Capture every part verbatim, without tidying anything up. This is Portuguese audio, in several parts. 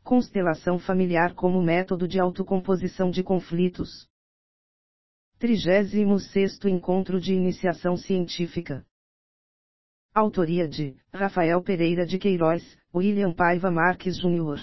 Constelação familiar como método de autocomposição de conflitos. trigésimo sexto Encontro de Iniciação Científica. Autoria de Rafael Pereira de Queiroz, William Paiva Marques Júnior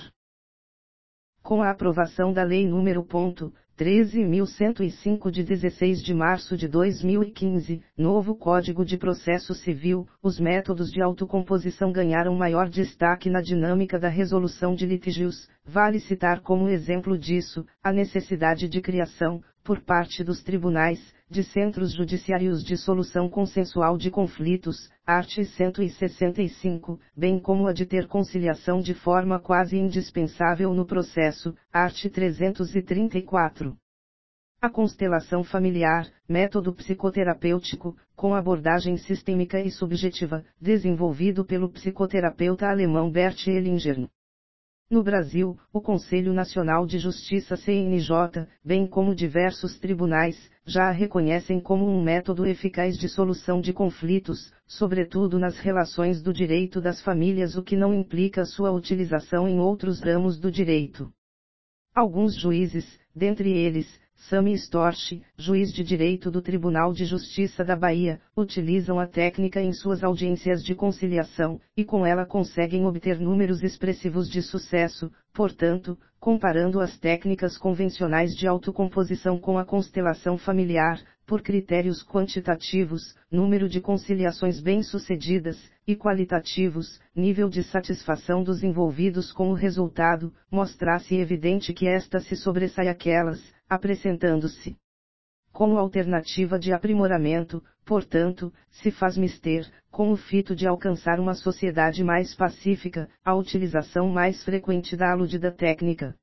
Com a aprovação da Lei nº treze mil cento e cinco de dezesseis de março de dois mil e quinze, novo Código de Processo Civil, os métodos de autocomposição ganharam maior destaque na dinâmica da resolução de litígios. Vale citar como exemplo disso, a necessidade de criação, por parte dos tribunais, de centros judiciários de solução consensual de conflitos, art. cento e sessenta e cinco, bem como a de ter conciliação de forma quase indispensável no processo, art. trezentos e trinta e quatro. A constelação familiar, método psicoterapêutico, com abordagem sistêmica e subjetiva, desenvolvido pelo psicoterapeuta alemão Bert Hellinger. No Brasil, o Conselho Nacional de Justiça C N J, bem como diversos tribunais, já a reconhecem como um método eficaz de solução de conflitos, sobretudo nas relações do direito das famílias, o que não implica sua utilização em outros ramos do direito. Alguns juízes, dentre eles, Sami Storch, juiz de direito do Tribunal de Justiça da Bahia, utilizam a técnica em suas audiências de conciliação, e com ela conseguem obter números expressivos de sucesso. Portanto, comparando as técnicas convencionais de autocomposição com a constelação familiar, por critérios quantitativos, número de conciliações bem-sucedidas, e qualitativos, nível de satisfação dos envolvidos com o resultado, mostra-se evidente que esta se sobressai àquelas, apresentando-se como alternativa de aprimoramento. Portanto, se faz mister, com o fito de alcançar uma sociedade mais pacífica, a utilização mais frequente da aludida técnica.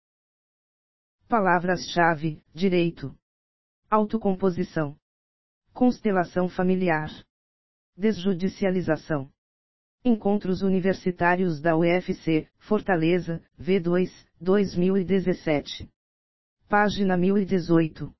Palavras-chave: direito, autocomposição, constelação familiar, desjudicialização. Encontros Universitários da U F C, Fortaleza, V dois, dois mil e dezessete. Página mil e dezoito.